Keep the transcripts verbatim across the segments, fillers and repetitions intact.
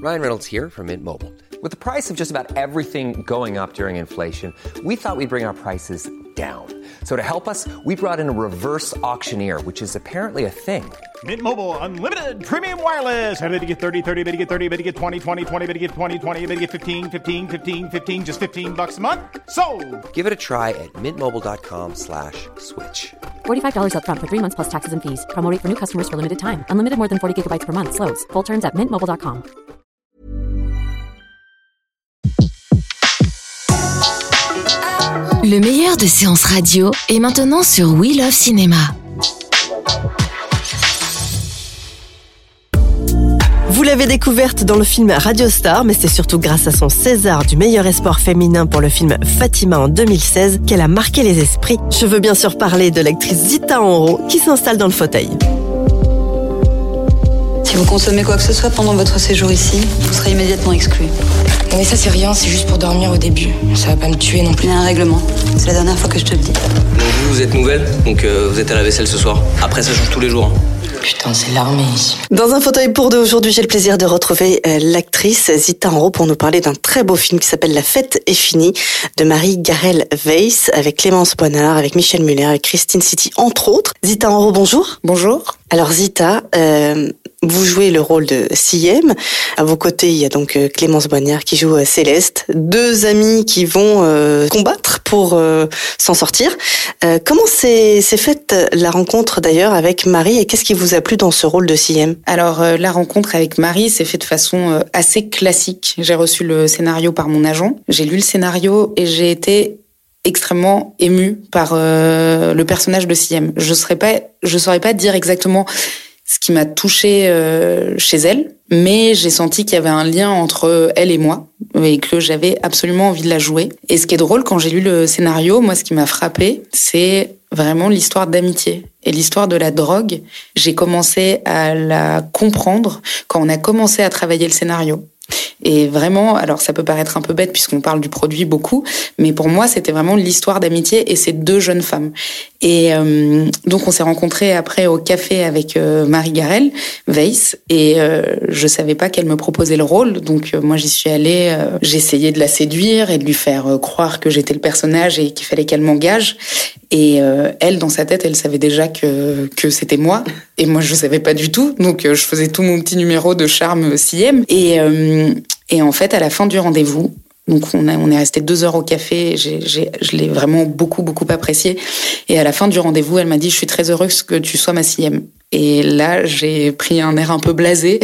Ryan Reynolds here from Mint Mobile. With the price of just about everything going up during inflation, we thought we'd bring our prices down. So to help us, we brought in a reverse auctioneer, which is apparently a thing. Mint Mobile Unlimited Premium Wireless. How to get thirty, thirty, how to get thirty, how to get twenty, twenty, twenty, how to get twenty, twenty, how to get fifteen, fifteen, fifteen, fifteen, just fifteen bucks a month? Sold! Give it a try at mintmobile.com slash switch. forty-five dollars up front for three months plus taxes and fees. Promo rate for new customers for limited time. Unlimited more than forty gigabytes per month. Slows full terms at mint mobile dot com. Le meilleur de séances radio est maintenant sur We Love Cinéma. Vous l'avez découverte dans le film Radio Star, mais c'est surtout grâce à son César du meilleur espoir féminin pour le film Fatima en deux mille seize qu'elle a marqué les esprits. Je veux bien sûr parler de l'actrice Zita Enro qui s'installe dans le fauteuil. Si vous consommez quoi que ce soit pendant votre séjour ici, vous serez immédiatement exclu. Mais ça c'est rien, c'est juste pour dormir au début. Ça va pas me tuer non plus. Il y a un règlement. C'est la dernière fois que je te le dis. Donc vous, vous êtes nouvelle, donc euh, vous êtes à la vaisselle ce soir. Après ça change tous les jours. Hein. Putain, c'est l'armée ici. Dans un fauteuil pour deux aujourd'hui, j'ai le plaisir de retrouver euh, l'actrice Zita Enro pour nous parler d'un très beau film qui s'appelle La fête est finie de Marie-Garelle Weiss avec Clémence Boinard, avec Michel Muller, avec Christine City entre autres. Zita Enro, bonjour. Bonjour. Alors Zita, euh, vous jouez le rôle de Siem. À vos côtés, il y a donc euh, Clémence Boinard qui joue euh, Céleste. Deux amis qui vont euh, combattre pour euh, s'en sortir. Euh, comment s'est, s'est faite la rencontre d'ailleurs avec Marie et qu'est-ce qui vous a plu dans ce rôle de Siem ? Alors euh, la rencontre avec Marie s'est faite de façon euh, assez classique. J'ai reçu le scénario par mon agent. J'ai lu le scénario et j'ai été extrêmement émue par euh, le personnage de Siem. Je serais pas, je saurais pas dire exactement ce qui m'a touchée euh, chez elle, mais j'ai senti qu'il y avait un lien entre elle et moi et que j'avais absolument envie de la jouer. Et ce qui est drôle, quand j'ai lu le scénario, moi, ce qui m'a frappée, c'est vraiment l'histoire d'amitié et l'histoire de la drogue. J'ai commencé à la comprendre quand on a commencé à travailler le scénario. Et vraiment, alors ça peut paraître un peu bête puisqu'on parle du produit beaucoup, mais pour moi, c'était vraiment l'histoire d'amitié et ces deux jeunes femmes. Et euh, donc, on s'est rencontrés après au café avec euh, Marie-Garelle Weiss et euh, je savais pas qu'elle me proposait le rôle. Donc, euh, moi, j'y suis allée, euh, j'ai essayé de la séduire et de lui faire euh, croire que j'étais le personnage et qu'il fallait qu'elle m'engage. Et euh, elle, dans sa tête, elle savait déjà que que c'était moi. Et moi, je savais pas du tout. Donc, euh, je faisais tout mon petit numéro de charme Siem. Et euh, et en fait, à la fin du rendez-vous, donc on a on est resté deux heures au café. J'ai j'ai je l'ai vraiment beaucoup beaucoup apprécié. Et à la fin du rendez-vous, elle m'a dit: "Je suis très heureuse que tu sois ma Siem." Et là, j'ai pris un air un peu blasé.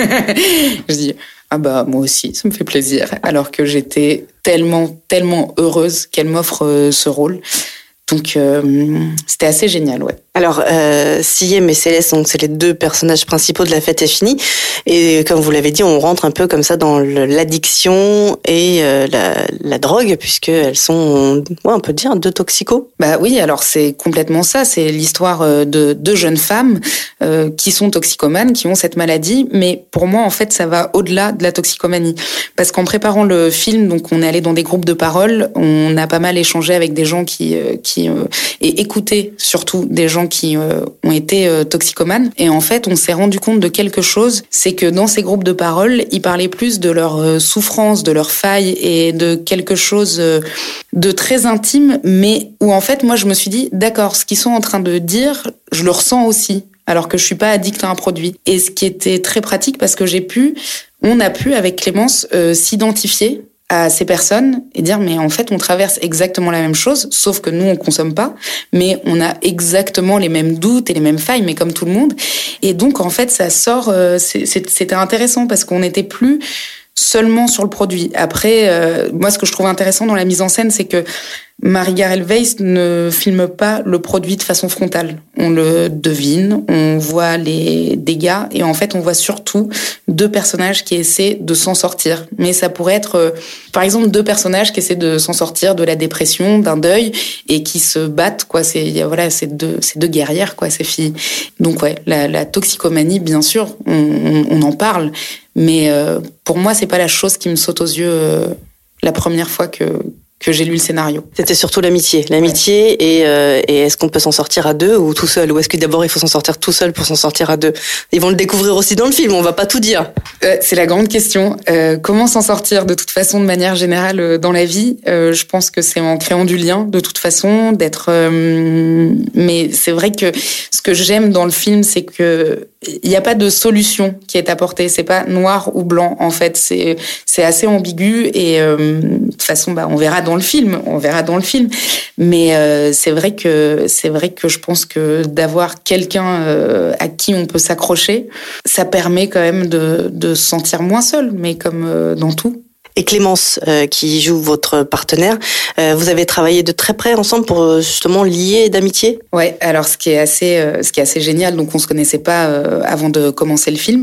Je dis: "Ah bah moi aussi, ça me fait plaisir." Alors que j'étais tellement tellement heureuse qu'elle m'offre euh, ce rôle. Donc euh, c'était assez génial, ouais. Alors, euh, Siem et Céleste, donc c'est les deux personnages principaux de La fête est finie. Et comme vous l'avez dit, on rentre un peu comme ça dans le, l'addiction et euh, la, la drogue, puisqu'elles sont, ouais, on peut dire, deux toxicos. Bah oui, alors c'est complètement ça. C'est l'histoire de deux jeunes femmes euh, qui sont toxicomanes, qui ont cette maladie. Mais pour moi, en fait, ça va au-delà de la toxicomanie. Parce qu'en préparant le film, donc on est allé dans des groupes de parole, on a pas mal échangé avec des gens qui... Euh, qui euh, et écouté surtout des gens qui euh, ont été euh, toxicomanes. Et en fait, on s'est rendu compte de quelque chose, c'est que dans ces groupes de parole, ils parlaient plus de leur euh, souffrance, de leurs failles et de quelque chose euh, de très intime, mais où en fait, moi, je me suis dit, d'accord, ce qu'ils sont en train de dire, je le ressens aussi, alors que je suis pas addict à un produit. Et ce qui était très pratique, parce que j'ai pu, on a pu, avec Clémence, euh, s'identifier à ces personnes et dire mais en fait on traverse exactement la même chose, sauf que nous on consomme pas, mais on a exactement les mêmes doutes et les mêmes failles, mais comme tout le monde. Et donc en fait ça sort, euh, c'est, c'était intéressant parce qu'on n'était plus seulement sur le produit. Après, euh, moi ce que je trouve intéressant dans la mise en scène, c'est que Marie-Garelle Weiss ne filme pas le produit de façon frontale. On le devine, on voit les dégâts et en fait on voit surtout deux personnages qui essaient de s'en sortir. Mais ça pourrait être euh, par exemple deux personnages qui essaient de s'en sortir de la dépression, d'un deuil et qui se battent, quoi. C'est voilà, c'est deux, c'est deux guerrières, quoi, ces filles. Donc ouais, la, la toxicomanie, bien sûr, on, on, on en parle, mais euh, pour moi c'est pas la chose qui me saute aux yeux euh, la première fois que que j'ai lu le scénario. C'était surtout l'amitié. L'amitié et, euh, et est-ce qu'on peut s'en sortir à deux ou tout seul? Ou est-ce que d'abord il faut s'en sortir tout seul pour s'en sortir à deux? Ils vont le découvrir aussi dans le film, on va pas tout dire. Euh, c'est la grande question. Euh, comment s'en sortir de toute façon de manière générale euh, dans la vie? euh, Je pense que c'est en créant du lien de toute façon, d'être... Euh, mais c'est vrai que ce que j'aime dans le film, c'est que il n'y a pas de solution qui est apportée. C'est pas noir ou blanc, en fait. C'est, c'est assez ambigu et euh, de toute façon, bah, on verra dans le film. On verra dans le film. Mais euh, c'est vrai que c'est vrai que je pense que d'avoir quelqu'un euh, à qui on peut s'accrocher, ça permet quand même de, de se sentir moins seul, mais comme euh, dans tout. Et Clémence, euh, qui joue votre partenaire, euh, vous avez travaillé de très près ensemble pour euh, justement lier d'amitié? Ouais, alors ce qui est assez, euh, ce qui est assez génial, donc on se connaissait pas euh, avant de commencer le film.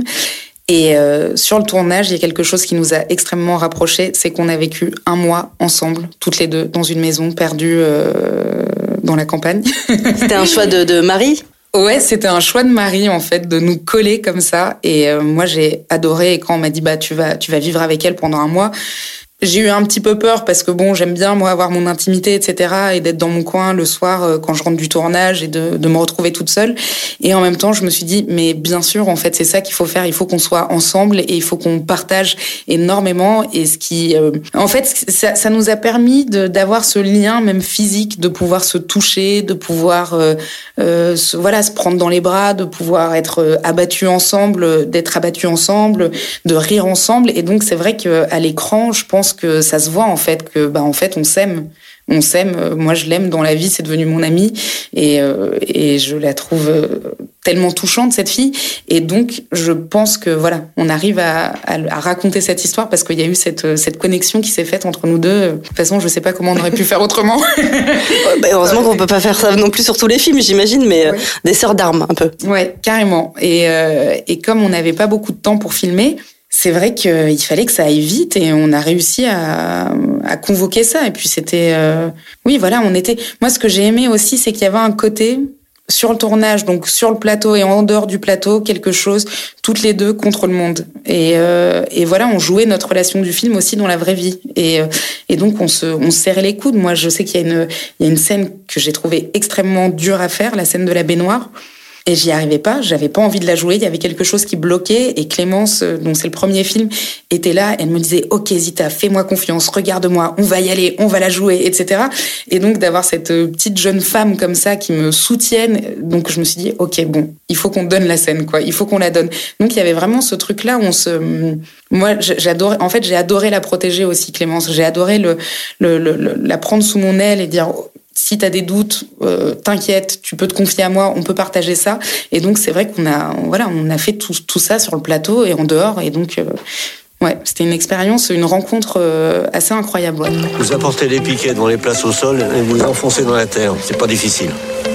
Et euh, sur le tournage, il y a quelque chose qui nous a extrêmement rapprochés, c'est qu'on a vécu un mois ensemble, toutes les deux, dans une maison perdue euh, dans la campagne. C'était un choix de, de Marie? Ouais, c'était un choix de Marie en fait de nous coller comme ça. Et euh, moi j'ai adoré. Et quand on m'a dit bah tu vas tu vas vivre avec elle pendant un mois, j'ai eu un petit peu peur parce que bon j'aime bien moi avoir mon intimité et cetera et d'être dans mon coin le soir euh, quand je rentre du tournage et de de me retrouver toute seule. Et en même temps je me suis dit mais bien sûr en fait c'est ça qu'il faut faire. Il faut qu'on soit ensemble et il faut qu'on partage énormément. Et ce qui euh, en fait ça ça nous a permis de d'avoir ce lien même physique, de pouvoir se toucher, de pouvoir euh, euh, se, voilà se prendre dans les bras, de pouvoir être abattus ensemble, d'être abattus ensemble, de rire ensemble. Et donc c'est vrai que à l'écran je pense que ça se voit en fait que bah en fait on s'aime. On s'aime, moi je l'aime dans la vie, c'est devenu mon amie et euh, et je la trouve tellement touchante cette fille et donc je pense que voilà, on arrive à, à, à raconter cette histoire parce qu'il y a eu cette cette connexion qui s'est faite entre nous deux. De toute façon, je sais pas comment on aurait pu faire autrement. Bah, heureusement qu'on peut pas faire ça non plus sur tous les films, j'imagine, mais ouais. euh, des sœurs d'armes un peu. Ouais, carrément. Et euh, et comme on n'avait pas beaucoup de temps pour filmer, c'est vrai qu'il fallait que ça aille vite et on a réussi à, à convoquer ça. Et puis c'était... Euh, oui, voilà, on était... Moi, ce que j'ai aimé aussi, c'est qu'il y avait un côté sur le tournage, donc sur le plateau et en dehors du plateau, quelque chose, toutes les deux contre le monde. Et, euh, et voilà, on jouait notre relation du film aussi dans la vraie vie. Et, et donc, on se, on se serrait les coudes. Moi, je sais qu'il y a une, il y a une scène que j'ai trouvée extrêmement dure à faire, la scène de la baignoire. Et j'y arrivais pas, j'avais pas envie de la jouer, il y avait quelque chose qui bloquait et Clémence, donc c'est le premier film, était là, elle me disait « Ok Zita, fais-moi confiance, regarde-moi, on va y aller, on va la jouer, et cetera » Et donc d'avoir cette petite jeune femme comme ça qui me soutienne, donc je me suis dit « Ok, bon, il faut qu'on donne la scène, quoi, il faut qu'on la donne. » Donc il y avait vraiment ce truc-là où on se... Moi, j'adorais, en fait, j'ai adoré la protéger aussi, Clémence, j'ai adoré le, le, le, le la prendre sous mon aile et dire... Si t'as des doutes, euh, t'inquiète, tu peux te confier à moi, on peut partager ça. Et donc c'est vrai qu'on a, voilà, on a fait tout, tout ça sur le plateau et en dehors. Et donc, euh, ouais, c'était une expérience, une rencontre euh, assez incroyable. Ouais. Vous apportez les piquets devant les places au sol et vous les enfoncez dans la terre. C'est pas difficile.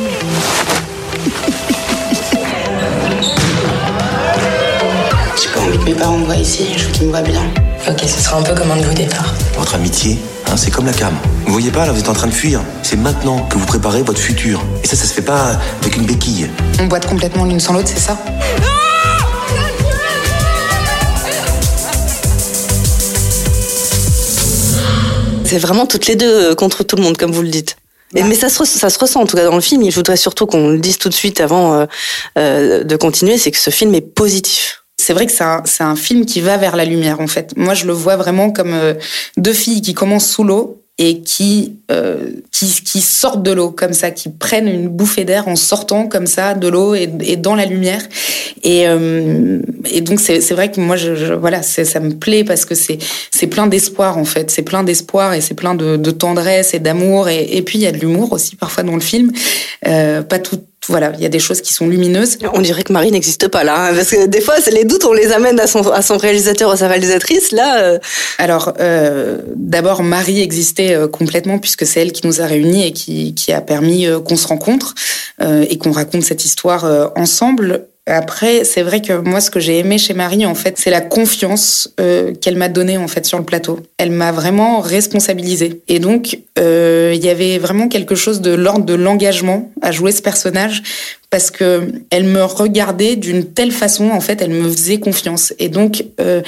J'ai pas envie que mes parents me voient ici. Je veux qu'ils me voient bien. Ok, ce sera un peu comme un nouveau départ. Votre amitié, hein, c'est comme la cam. Vous voyez pas, là, vous êtes en train de fuir. C'est maintenant que vous préparez votre futur. Et ça, ça se fait pas avec une béquille. On boite complètement l'une sans l'autre, c'est ça ? C'est vraiment toutes les deux contre tout le monde, comme vous le dites. Et, mais ça se, ça se ressent en tout cas dans le film. Je voudrais surtout qu'on le dise tout de suite avant euh, euh, de continuer, c'est que ce film est positif. C'est vrai que c'est un, c'est un film qui va vers la lumière, en fait. Moi, je le vois vraiment comme euh, deux filles qui commencent sous l'eau et qui, euh, qui, qui sortent de l'eau, comme ça, qui prennent une bouffée d'air en sortant, comme ça, de l'eau et, et dans la lumière. Et, euh, et donc, c'est, c'est vrai que moi, je, je, voilà, c'est, ça me plaît parce que c'est, c'est plein d'espoir, en fait. C'est plein d'espoir et c'est plein de, de tendresse et d'amour. Et, et puis, il y a de l'humour aussi, parfois, dans le film. Euh, pas tout. Voilà, il y a des choses qui sont lumineuses. On dirait que Marie n'existe pas là, hein, parce que des fois, c'est les doutes, on les amène à son, à son réalisateur, à sa réalisatrice. Là, euh... alors euh, d'abord Marie existait euh, complètement puisque c'est elle qui nous a réunis et qui, qui a permis euh, qu'on se rencontre euh, et qu'on raconte cette histoire euh, ensemble. Après, c'est vrai que moi, ce que j'ai aimé chez Marie, en fait, c'est la confiance euh, qu'elle m'a donnée en fait sur le plateau. Elle m'a vraiment responsabilisée. Et donc, euh, il y avait vraiment quelque chose de l'ordre de l'engagement à jouer ce personnage parce que elle me regardait d'une telle façon, en fait, elle me faisait confiance. Et donc, euh,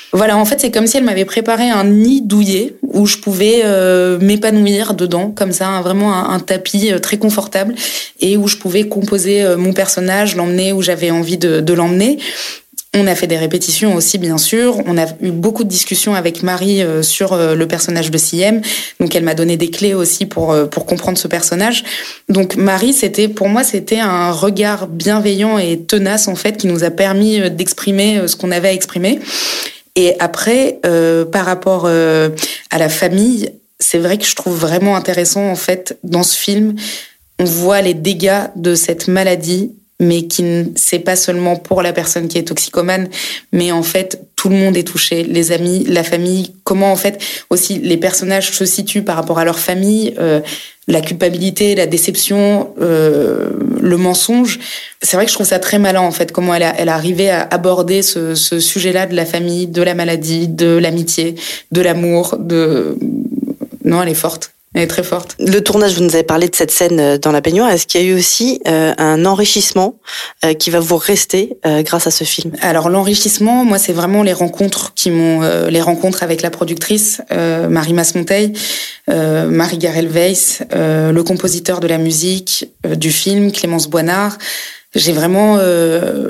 Voilà, en fait, c'est comme si elle m'avait préparé un nid douillet où je pouvais euh, m'épanouir dedans, comme ça, hein, vraiment un, un tapis euh, très confortable, et où je pouvais composer euh, mon personnage, l'emmener où j'avais envie de, de l'emmener. On a fait des répétitions aussi, bien sûr. On a eu beaucoup de discussions avec Marie euh, sur euh, le personnage de Siem. Donc, elle m'a donné des clés aussi pour euh, pour comprendre ce personnage. Donc, Marie, c'était pour moi, c'était un regard bienveillant et tenace, en fait, qui nous a permis euh, d'exprimer euh, ce qu'on avait à exprimer. Et après, euh, par rapport euh, à la famille, c'est vrai que je trouve vraiment intéressant, en fait, dans ce film, on voit les dégâts de cette maladie, mais qui c'est pas seulement pour la personne qui est toxicomane, mais en fait tout le monde est touché, les amis, la famille, comment en fait aussi les personnages se situent par rapport à leur famille, euh, la culpabilité, la déception, euh, le mensonge. C'est vrai que je trouve ça très malin en fait, comment elle a, elle a arrivé à aborder ce, ce sujet-là de la famille, de la maladie, de l'amitié, de l'amour, de non, elle est forte. Elle est très forte. Le tournage, vous nous avez parlé de cette scène dans la baignoire. Est-ce qu'il y a eu aussi euh, un enrichissement euh, qui va vous rester euh, grâce à ce film ? Alors l'enrichissement, moi, c'est vraiment les rencontres qui m'ont, euh, les rencontres avec la productrice euh, Marie Masmonteil, euh, Marie Garel-Weiss, euh, le compositeur de la musique euh, du film, Clémence Boinard. J'ai vraiment euh,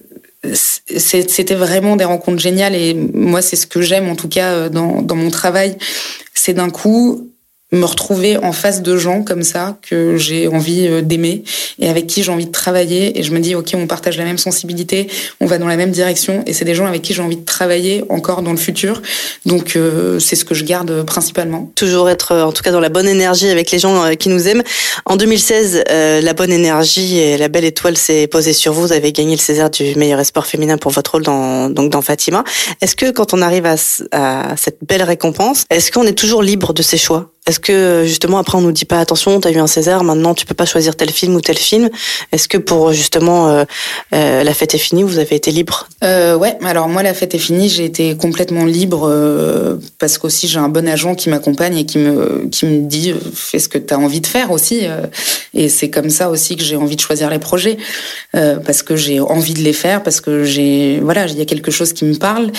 c'était vraiment des rencontres géniales et moi, c'est ce que j'aime en tout cas dans dans mon travail, c'est d'un coup me retrouver en face de gens comme ça que j'ai envie d'aimer et avec qui j'ai envie de travailler et je me dis ok, on partage la même sensibilité, on va dans la même direction et c'est des gens avec qui j'ai envie de travailler encore dans le futur, donc euh, c'est ce que je garde principalement. Toujours être en tout cas dans la bonne énergie avec les gens qui nous aiment. En deux mille seize, euh, la bonne énergie et la belle étoile s'est posée sur vous, vous avez gagné le César du meilleur espoir féminin pour votre rôle dans, donc dans Fatima. Est-ce que quand on arrive à, à cette belle récompense, est-ce qu'on est toujours libre de ses choix ? Est-ce que justement après on nous dit pas attention, t'as eu un César, maintenant tu peux pas choisir tel film ou tel film. Est-ce que pour justement euh, euh, La Fête est finie, vous avez été libre ? euh, Ouais, alors moi La Fête est finie, j'ai été complètement libre euh, parce qu'aussi j'ai un bon agent qui m'accompagne et qui me qui me dit euh, fais ce que t'as envie de faire aussi. Euh, et c'est comme ça aussi que j'ai envie de choisir les projets euh, parce que j'ai envie de les faire, parce que j'ai voilà il y a quelque chose qui me parle.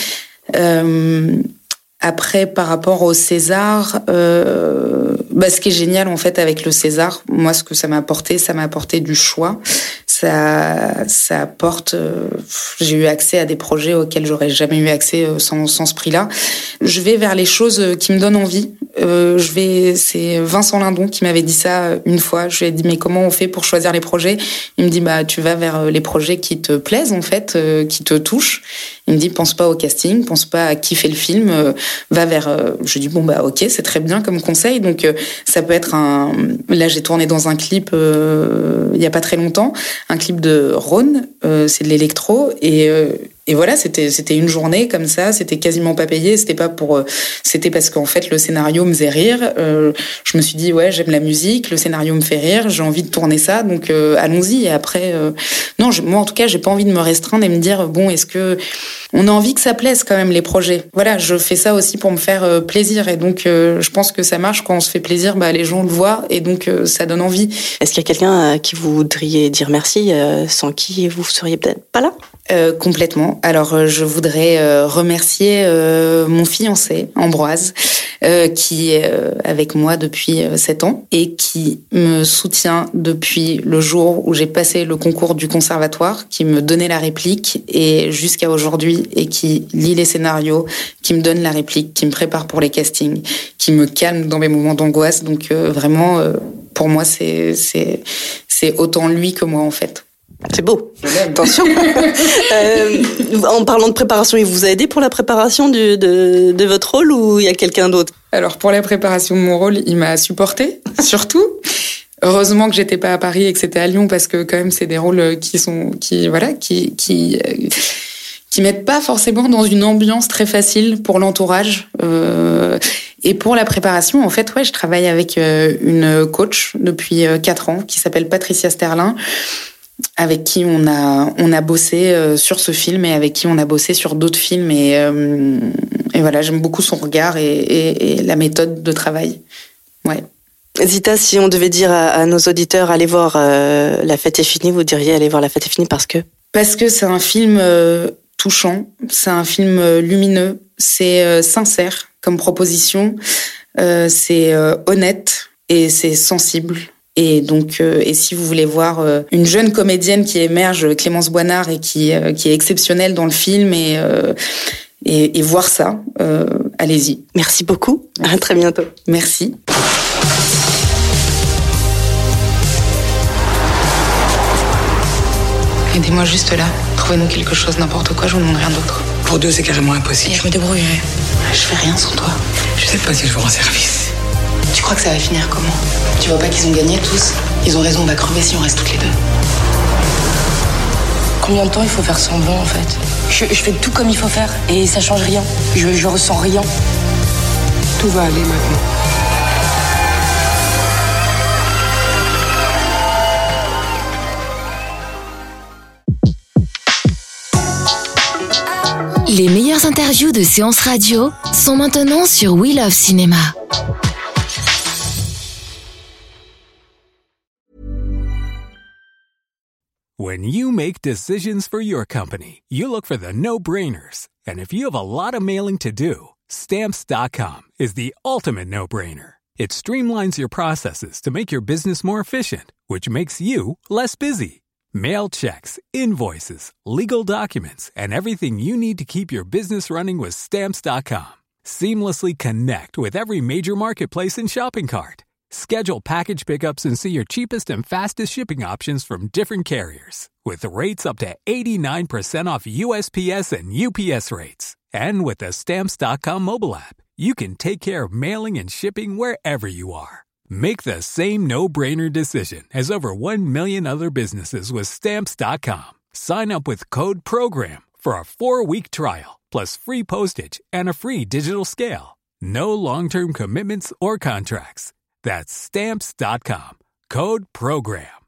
Euh, Après, par rapport au César, euh, bah, ce qui est génial en fait avec le César, moi, ce que ça m'a apporté, ça m'a apporté du choix. Ça, ça apporte. Euh, j'ai eu accès à des projets auxquels j'aurais jamais eu accès euh, sans, sans ce prix-là. Je vais vers les choses qui me donnent envie. Euh, je vais. C'est Vincent Lindon qui m'avait dit ça une fois. Je lui ai dit mais comment on fait pour choisir les projets ? Il me dit bah tu vas vers les projets qui te plaisent en fait, euh, qui te touchent. Il me dit pense pas au casting, pense pas à qui fait le film, euh, va vers. Euh, je dis bon bah ok, c'est très bien comme conseil. Donc euh, ça peut être un. Là j'ai tourné dans un clip euh, il y a pas très longtemps, un clip de Rhône, euh, c'est de l'électro et euh, et voilà, c'était c'était une journée comme ça, c'était quasiment pas payé, c'était pas pour euh, c'était parce qu'en fait le scénario me faisait rire, euh, je me suis dit ouais, j'aime la musique, le scénario me fait rire, j'ai envie de tourner ça, donc euh, allons-y et après euh, non, je, moi en tout cas, j'ai pas envie de me restreindre et me dire bon, est-ce que on a envie que ça plaise quand même les projets. Voilà, je fais ça aussi pour me faire euh, plaisir et donc euh, je pense que ça marche quand on se fait plaisir, bah les gens le voient et donc euh, ça donne envie. Est-ce qu'il y a quelqu'un à qui vous voudriez dire merci euh, sans qui vous seriez peut-être pas là ? Euh, complètement. Alors, euh, je voudrais euh, remercier euh, mon fiancé, Ambroise, euh, qui est euh, avec moi depuis euh, sept ans et qui me soutient depuis le jour où j'ai passé le concours du conservatoire, qui me donnait la réplique et jusqu'à aujourd'hui et qui lit les scénarios, qui me donne la réplique, qui me prépare pour les castings, qui me calme dans mes moments d'angoisse. Donc euh, vraiment, euh, pour moi, c'est c'est c'est autant lui que moi en fait. C'est beau. Attention. euh, en parlant de préparation, il vous a aidé pour la préparation du, de, de votre rôle ou il y a quelqu'un d'autre ? Alors pour la préparation de mon rôle, il m'a supporté, surtout. Heureusement que j'étais pas à Paris et que c'était à Lyon parce que quand même c'est des rôles qui sont qui voilà qui qui qui mettent pas forcément dans une ambiance très facile pour l'entourage. Euh, et pour la préparation, en fait, ouais, je travaille avec une coach depuis quatre ans qui s'appelle Patricia Sterlin, avec qui on a on a bossé sur ce film et avec qui on a bossé sur d'autres films et euh, et voilà, j'aime beaucoup son regard et, et, et la méthode de travail. Ouais. Zita, si on devait dire à, à nos auditeurs allez voir euh, La Fête est finie, vous diriez allez voir La Fête est finie parce que parce que c'est un film euh, touchant, c'est un film lumineux, c'est euh, sincère comme proposition, euh, c'est euh, honnête et c'est sensible. Et donc, euh, et si vous voulez voir euh, une jeune comédienne qui émerge, Clémence Boinard, et qui euh, qui est exceptionnelle dans le film, et euh, et, et voir ça, euh, allez-y. Merci beaucoup. À très bientôt. Merci. Aidez-moi juste là. Trouvez-nous quelque chose, n'importe quoi, je vous demande rien d'autre. Pour deux, c'est carrément impossible. Et je me débrouillerai. Je fais rien sans toi. Je sais pas si je vous rends service. Tu crois que ça va finir comment? Tu vois pas qu'ils ont gagné tous? Ils ont raison, on va crever si on reste toutes les deux. Combien de temps il faut faire semblant en fait? je, je fais tout comme il faut faire et ça change rien. Je, je ressens rien. Tout va aller maintenant. Les meilleures interviews de Séance Radio sont maintenant sur We Love Cinéma. When you make decisions for your company, you look for the no-brainers. And if you have a lot of mailing to do, Stamps dot com is the ultimate no-brainer. It streamlines your processes to make your business more efficient, which makes you less busy. Mail checks, invoices, legal documents, and everything you need to keep your business running with Stamps dot com. Seamlessly connect with every major marketplace and shopping cart. Schedule package pickups and see your cheapest and fastest shipping options from different carriers. With rates up to eighty-nine percent off U S P S and U P S rates. And with the Stamps dot com mobile app, you can take care of mailing and shipping wherever you are. Make the same no-brainer decision as over one million other businesses with Stamps dot com. Sign up with code PROGRAM for a four-week trial, plus free postage and a free digital scale. No long-term commitments or contracts. That's Stamps dot com. Code PROGRAM.